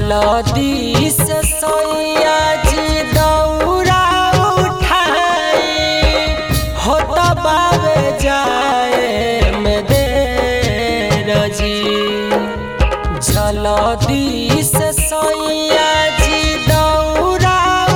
जलदी से सैया जी दौरा उठाई होता बाबे जाए में देर जी। जलदी से सैया जी दौरा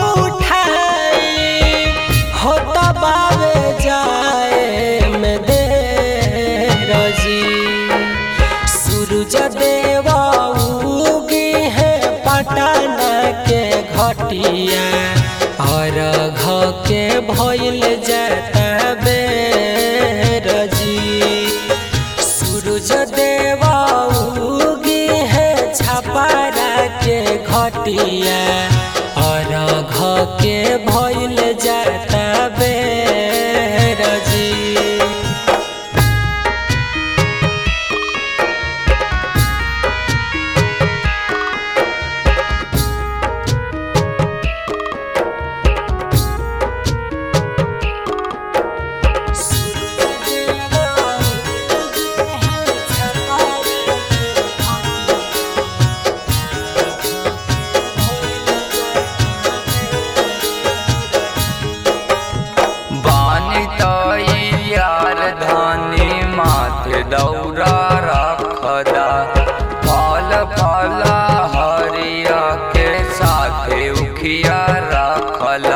उठाई होता बाबे जाए में देर जी। सूरज देवा उगी है पटना के घटिया और घ के भइल जाता बेर जी। सूरज देवा उगी है छपरा के घटिया और घ के भइल जाता बेर जी। दौरा रखदा फल फला हरिया के साथे उखिया रखला।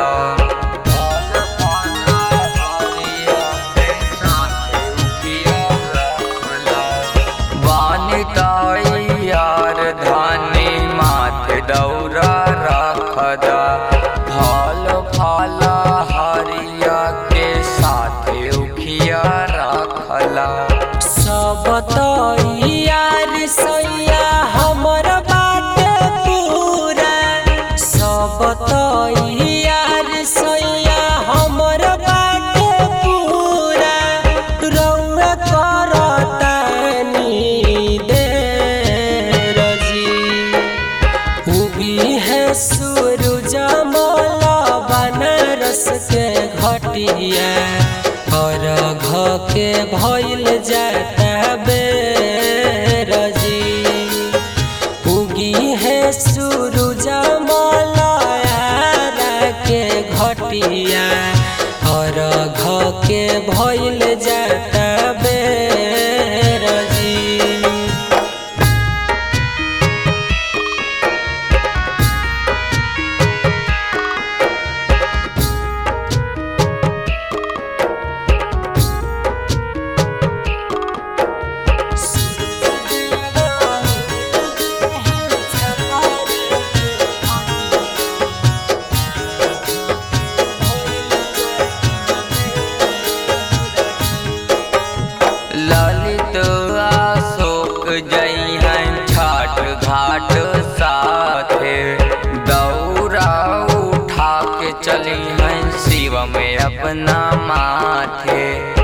बानी तैयार धानी माथे दौरा रखदा फल फला हरिया के साथे उखिया रखला। सब तैयार सैया हमर बाटे पूरा सब तैयार सैया हमर बाटे पूरा रउआ करतानी देर जी। उगी है सूरज मल बनारस के घटिया और घ के भइल जाता बेर जी। उगी है सूरज मलयारा के घटिया और घ के भइल जाता बेर जी। ललित अशोक जई हैं छठ घाट साथे दौरा उठा के चली हैं शिव में अपना माथे।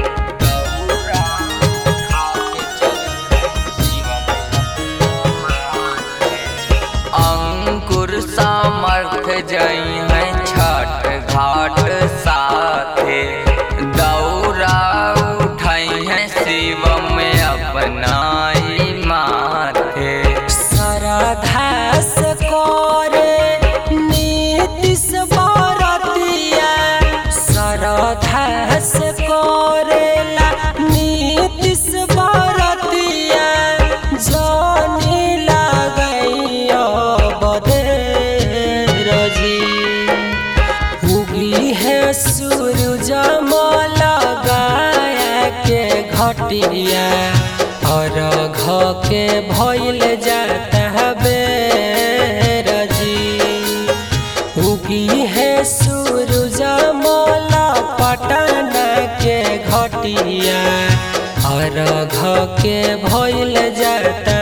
अंकुर सामर्थ जई हैं छठ घाट साथे दौरा उठाई हैं शिव में अपना माथे। श्रद्धा से करे नीतिश बरतिया श्रद्धा से करेला नीतिश बरतिया जानी लगैया बदेर जी। उगी है सूरज मल गाया के घटिया और घ के भइल जाता बेर जी। उगी है सूरज मल पटना के घटिया और घ के भइल जाता